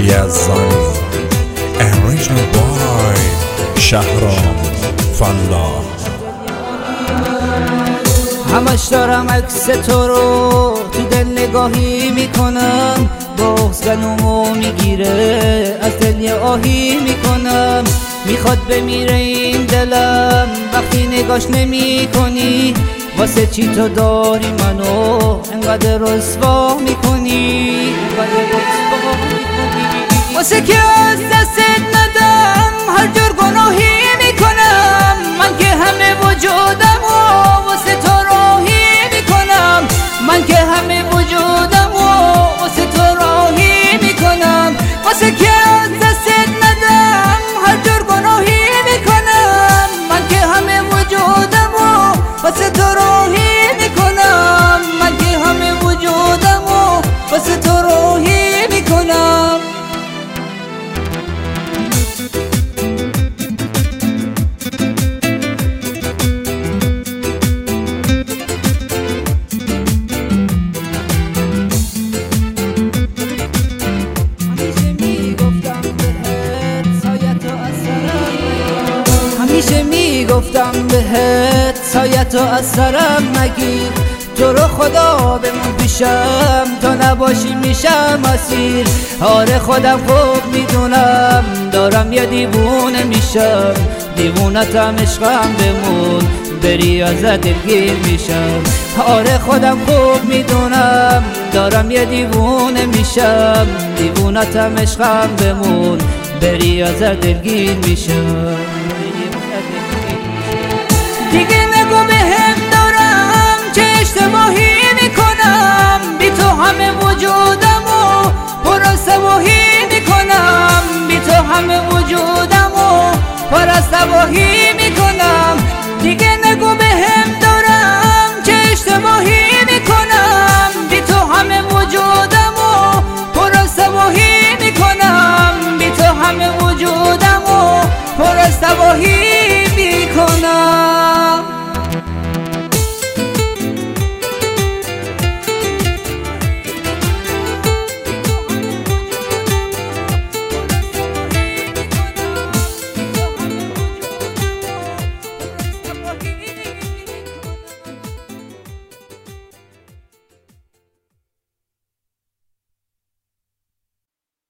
یزدانی Original boy شهرام فلاح. همش دارم عکس تو رو تو دل نگاهی میکنم، بغض گلومو میگیره از دل یه آهی میکنم. میخواد بمیره این دلم وقتی نگاش نمی کنی، واسه چی تو داری منو انقدر رسوا میکنی، واسه که از دستت ندم هر جور گناهی میکنم. من که همه وجودم و واسه تو راهی میکنم، من که همه وجودم و واسه تو راهی میکنم. واسه که از دستت ندم هر جور گناهی میکنم، من که همه وجودم و واسه تو راهی میکنم، من که همه وجودم و واسه تو راهی میکنم. همیشه میگفتم بهت سایتو از سرم نگیر، تو رو خدا بمون پیشم تا نباشی میشم اسیر. آره خودم خوب میدونم دارم یه دیوونه میشم، دیوونتم عشقم بمون بری ازت دلگیر میشم. آره خودم خوب میدونم دارم یه دیوونه میشم، دیوونتم عشقم بمون بری ازت دلگیر میشم. دیگه نگو بهم دارم چه اشتباهی میکنم، بی تو همه وجودم و پر از تباهی میکنم، بی تو همه وجودم و پر از تباهی